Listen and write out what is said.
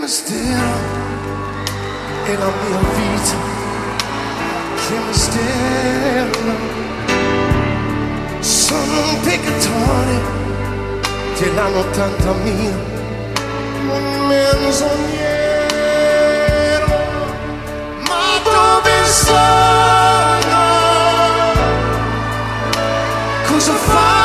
mistero è la mia vita, che mistero. Sono un peccatore della 80.000, un menzognero, ma dove sono? Cosa fai?